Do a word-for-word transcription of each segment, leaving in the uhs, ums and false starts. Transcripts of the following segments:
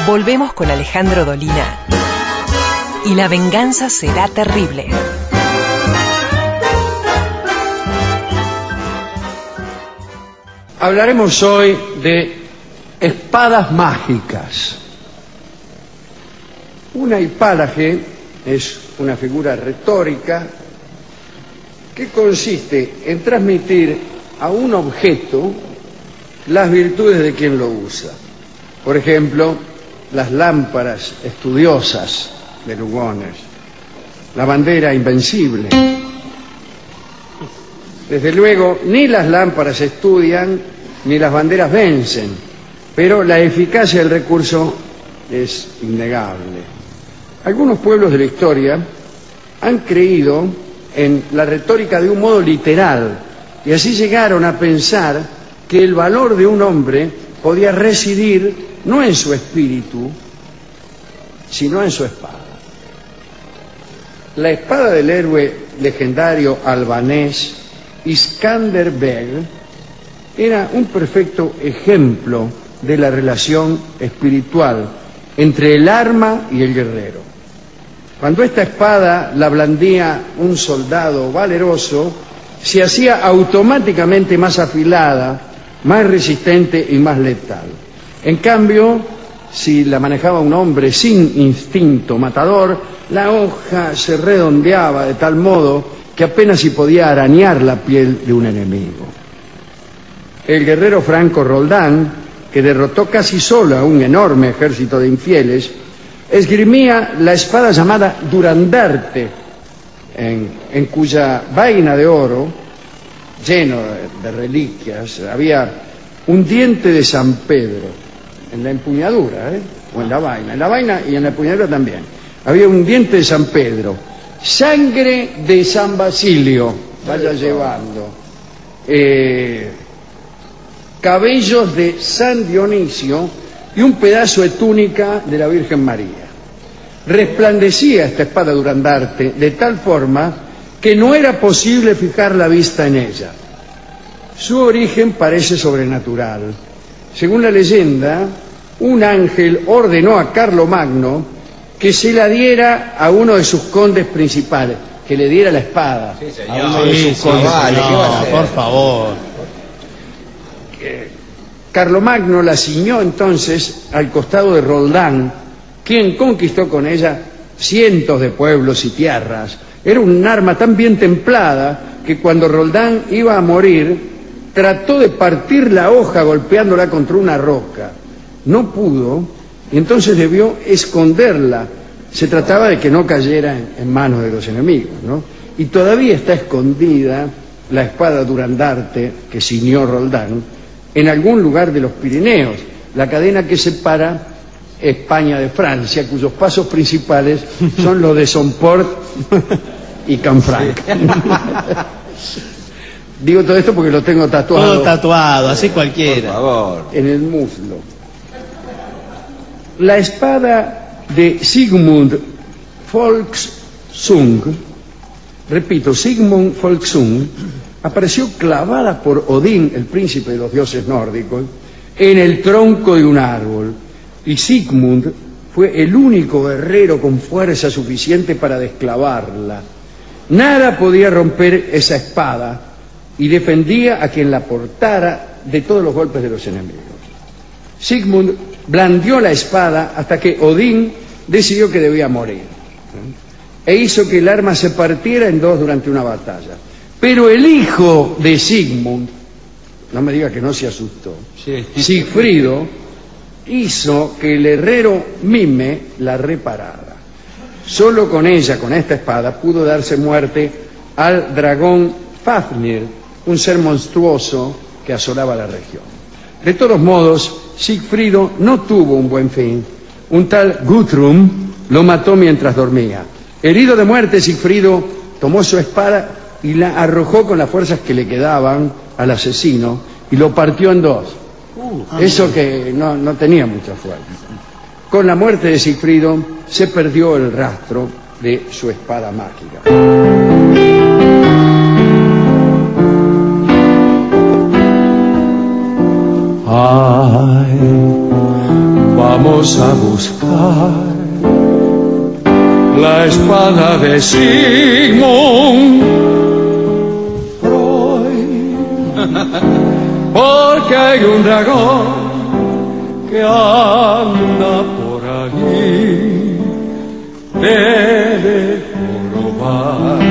Volvemos con Alejandro Dolina y la venganza será terrible. Hablaremos hoy de espadas mágicas. Una hipálaje es una figura retórica que consiste en transmitir a un objeto las virtudes de quien lo usa. Por ejemplo, las lámparas estudiosas de Lugones, la bandera invencible. Desde luego, ni las lámparas estudian ni las banderas vencen, pero la eficacia del recurso es innegable. Algunos pueblos de la historia han creído en la retórica de un modo literal y así llegaron a pensar que el valor de un hombre podía residir no en su espíritu, sino en su espada. La espada del héroe legendario albanés Iskander Beg era un perfecto ejemplo de la relación espiritual entre el arma y el guerrero. Cuando esta espada la blandía un soldado valeroso, se hacía automáticamente más afilada, más resistente y más letal. En cambio, si la manejaba un hombre sin instinto matador, la hoja se redondeaba de tal modo que apenas si podía arañar la piel de un enemigo. El guerrero franco Roldán, que derrotó casi solo a un enorme ejército de infieles, esgrimía la espada llamada Durandarte, en, en cuya vaina de oro, lleno de, de reliquias, había un diente de San Pedro, en la empuñadura, ¿eh? o en la vaina, en la vaina y en la empuñadura también. Había un diente de San Pedro, sangre de San Basilio, vaya llevando, eh, cabellos de San Dionisio y un pedazo de túnica de la Virgen María. Resplandecía esta espada Durandarte de tal forma que no era posible fijar la vista en ella. Su origen parece sobrenatural. Según la leyenda, un ángel ordenó a Carlomagno que se la diera a uno de sus condes principales, que le diera la espada. Sí, señor. A uno de sus Sí, condes señor. Vale, ¿qué va a no, hacer? por favor. Carlomagno la ciñó entonces al costado de Roldán, quien conquistó con ella cientos de pueblos y tierras. Era un arma tan bien templada que cuando Roldán iba a morir, trató de partir la hoja golpeándola contra una roca. No pudo, y entonces debió esconderla. Se trataba de que no cayera en, en manos de los enemigos, ¿no? Y todavía está escondida la espada Durandarte que ciñó Roldán en algún lugar de los Pirineos, la cadena que separa España de Francia, cuyos pasos principales son los de Somport y Canfranc. Digo todo esto porque lo tengo tatuado. Todo tatuado, así cualquiera. Por favor. En el muslo. La espada de Sigmund Folksung, repito, Sigmund Folksung, apareció clavada por Odín, el príncipe de los dioses nórdicos, en el tronco de un árbol, y Sigmund fue el único guerrero con fuerza suficiente para desclavarla. Nada podía romper esa espada y defendía a quien la portara de todos los golpes de los enemigos. Sigmund blandió la espada hasta que Odín decidió que debía morir, e hizo que el arma se partiera en dos durante una batalla. Pero el hijo de Sigmund, no me diga que no se asustó, sí. Sigfrido, hizo que el herrero Mime la reparara. Solo con ella, con esta espada, pudo darse muerte al dragón Fafnir, un ser monstruoso que asolaba la región. De todos modos, Sigfrido no tuvo un buen fin. Un tal Guthrum lo mató mientras dormía. Herido de muerte, Sigfrido tomó su espada y la arrojó con las fuerzas que le quedaban al asesino y lo partió en dos. Uh, Eso que no, no tenía mucha fuerza. Con la muerte de Sigfrido se perdió el rastro de su espada mágica. I vamos a buscar la espada de Sigmund Freud, porque hay un dragón que anda por ahí, debe probar.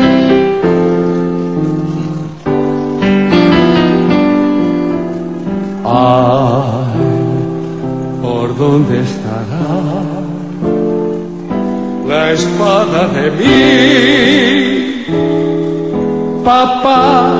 Ay, ¿por dónde estará la espada de mi papá?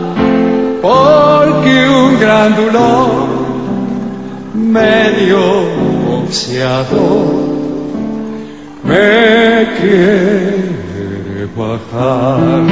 Porque un grandulón medio boxeador me quiere bajar.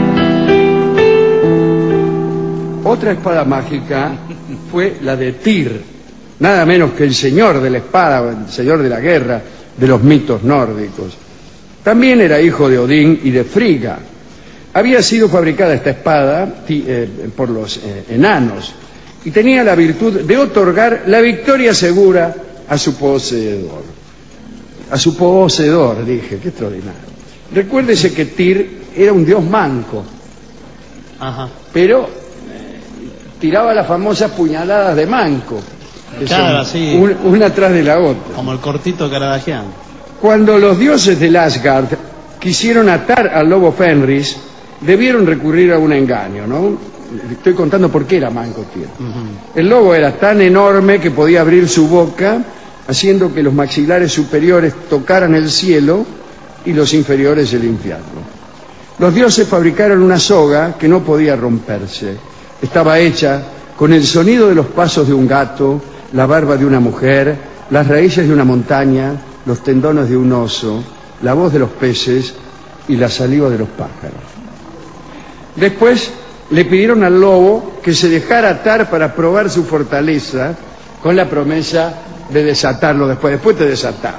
Otra espada mágica fue la de Tyr, nada menos que el señor de la espada, el señor de la guerra de los mitos nórdicos. También era hijo de Odín y de Frigga. Había sido fabricada esta espada eh, por los eh, enanos y tenía la virtud de otorgar la victoria segura a su poseedor. A su poseedor, dije, qué extraordinario. Recuérdese que Tyr era un dios manco, Ajá. pero eh, tiraba las famosas puñaladas de manco, que claro, son sí. un, una tras de la otra. Como el cortito Caradagian. Cuando los dioses del Asgard quisieron atar al lobo Fenris, debieron recurrir a un engaño, ¿no? Estoy contando por qué era manco Tyr. Uh-huh. El lobo era tan enorme que podía abrir su boca, haciendo que los maxilares superiores tocaran el cielo y los inferiores el infierno. Los dioses fabricaron una soga que no podía romperse. Estaba hecha con el sonido de los pasos de un gato, la barba de una mujer, las raíces de una montaña, los tendones de un oso, la voz de los peces y la saliva de los pájaros. Después le pidieron al lobo que se dejara atar para probar su fortaleza, con la promesa de desatarlo después. Después te desatamos.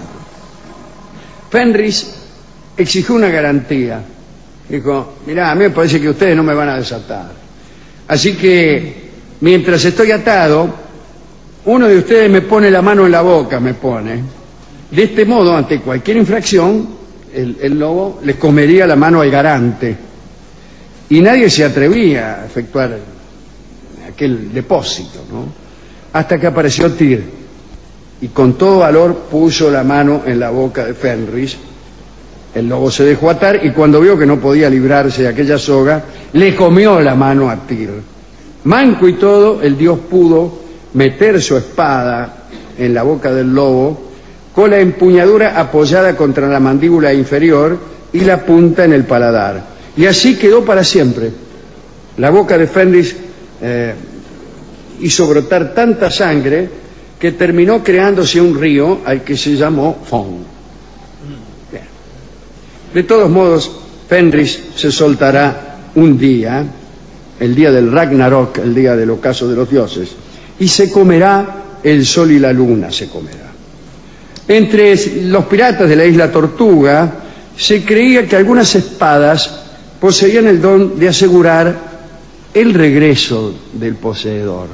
Fenris exigió una garantía. Dijo, mirá, a mí me parece que ustedes no me van a desatar. Así que, mientras estoy atado, uno de ustedes me pone la mano en la boca, me pone. De este modo, ante cualquier infracción, el, el lobo les comería la mano al garante. Y nadie se atrevía a efectuar aquel depósito, ¿no? Hasta que apareció Tyr, y con todo valor puso la mano en la boca de Fenris. El lobo se dejó atar y cuando vio que no podía librarse de aquella soga, le comió la mano a Tyr. Manco y todo, el dios pudo meter su espada en la boca del lobo, con la empuñadura apoyada contra la mandíbula inferior y la punta en el paladar. Y así quedó para siempre. La boca de Fenris eh, hizo brotar tanta sangre que terminó creándose un río al que se llamó Fon. Bien. De todos modos, Fenris se soltará un día, el día del Ragnarok, el día del ocaso de los dioses, y se comerá el sol y la luna, se comerá. Entre los piratas de la isla Tortuga se creía que algunas espadas poseían el don de asegurar el regreso del poseedor.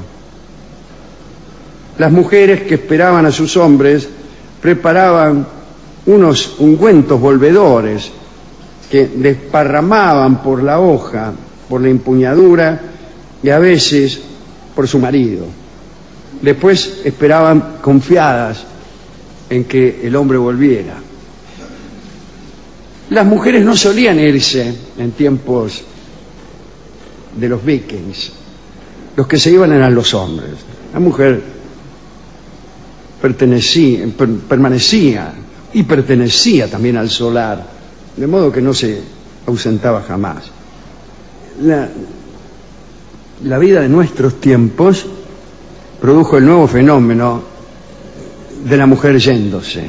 Las mujeres que esperaban a sus hombres preparaban unos ungüentos volvedores que desparramaban por la hoja, por la empuñadura y a veces por su marido. Después esperaban confiadas en que el hombre volviera. Las mujeres no solían irse en tiempos de los vikings. Los que se iban eran los hombres. La mujer pertenecía, per, permanecía y pertenecía también al solar, de modo que no se ausentaba jamás. La, la vida de nuestros tiempos produjo el nuevo fenómeno de la mujer yéndose.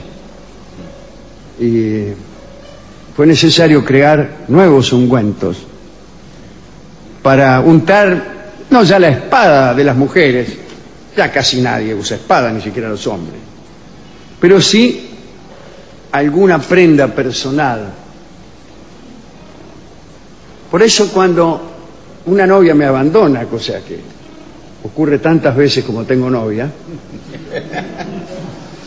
Y fue necesario crear nuevos ungüentos para untar, no ya la espada de las mujeres, ya casi nadie usa espada, ni siquiera los hombres, pero sí alguna prenda personal. Por eso cuando una novia me abandona, cosa que ocurre tantas veces como tengo novia,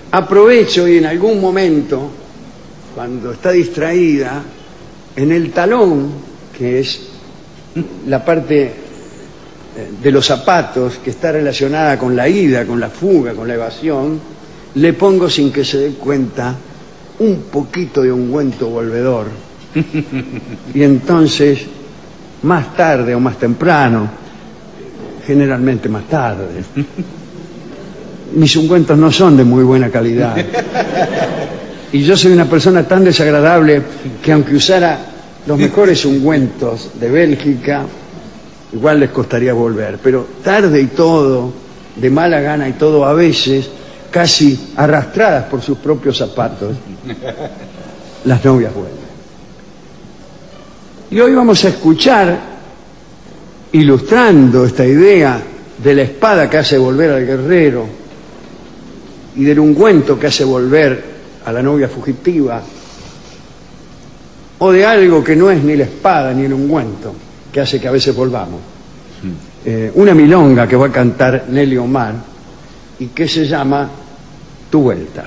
aprovecho y en algún momento, cuando está distraída, en el talón, que es la parte de los zapatos que está relacionada con la ida, con la fuga, con la evasión, le pongo sin que se dé cuenta un poquito de ungüento volvedor. Y entonces, más tarde o más temprano, generalmente más tarde, mis ungüentos no son de muy buena calidad. Y yo soy una persona tan desagradable que aunque usara los mejores ungüentos de Bélgica, igual les costaría volver. Pero tarde y todo, de mala gana y todo, a veces, casi arrastradas por sus propios zapatos, las novias vuelven. Y hoy vamos a escuchar, ilustrando esta idea de la espada que hace volver al guerrero y del ungüento que hace volver a la novia fugitiva, o de algo que no es ni la espada ni el ungüento, que hace que a veces volvamos. Eh, una milonga que va a cantar Nelly Omar y que se llama Tu Vuelta.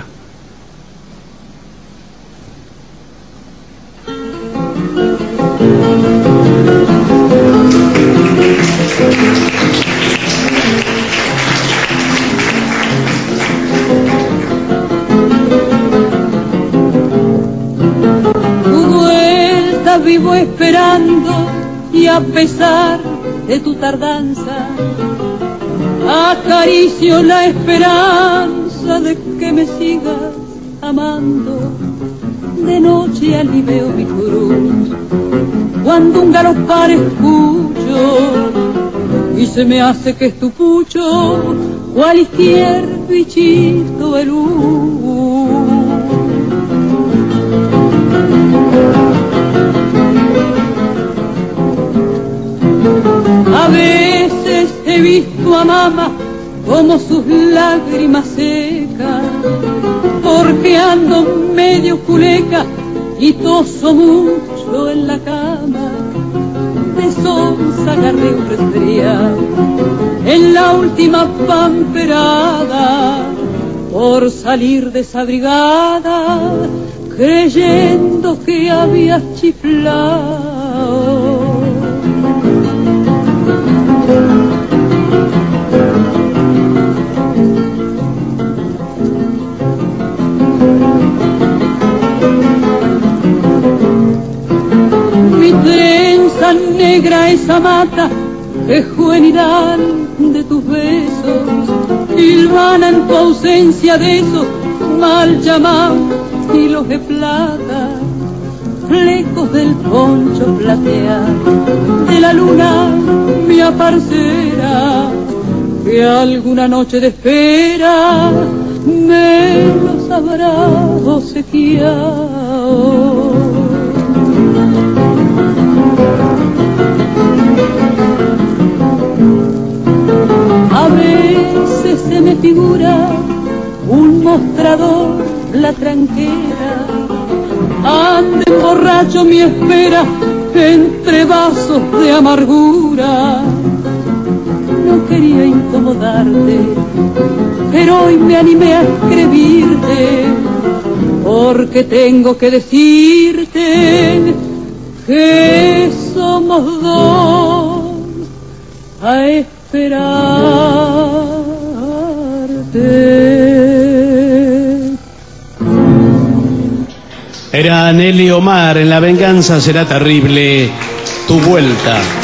Vivo esperando y a pesar de tu tardanza acaricio la esperanza de que me sigas amando. De noche aliveo mi cruz cuando un galopar escucho y se me hace que es tu pucho cualquier bichito de luz. A veces he visto a mamá como sus lágrimas secas, porque ando medio culeca y toso mucho en la cama. De sonza agarré un resfriado en la última pamperada por salir desabrigada, creyendo que había chiflado. Mi trenza negra esa mata que juvenidad de tus besos, hilvana en tu ausencia de esos mal llamados hilos de plata, flecos del poncho plateado de la luna mi aparcera, que alguna noche de espera me los habrá obsequiado. A veces se me figura un mostrador, la tranquera, ande borracho mi espera entre vasos de amargura. No quería incomodarte, pero hoy me animé a escribirte, porque tengo que decirte que somos dos a esperarte. Era Nelly Omar en La Venganza Será Terrible, Tu Vuelta.